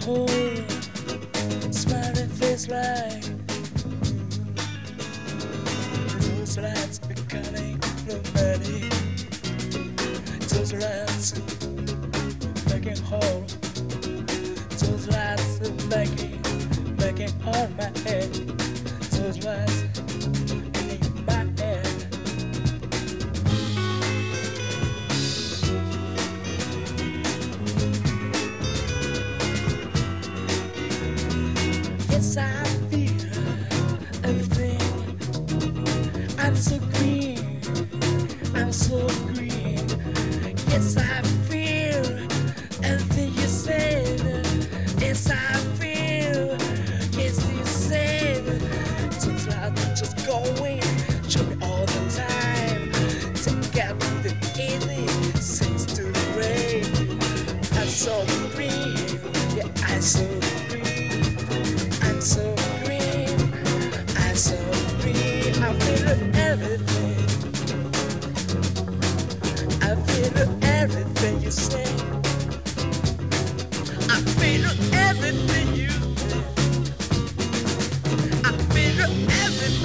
home, smiling face like those lights becoming romantic. Those lights making home. Those lights making on my head. Those lights in my head. Yes, I feel everything. I'm so green. I'm so green. Yes, I feel everything you said. Yes, I feel. Yes, you said. Those lights just going. Show me all the time. Take out the easy. Sings to the rain. I'm so green. Yeah, I'm so green. I'm so green. I'm so green. I feel everything. I feel everything you say. I feel everything you say. I feel everything.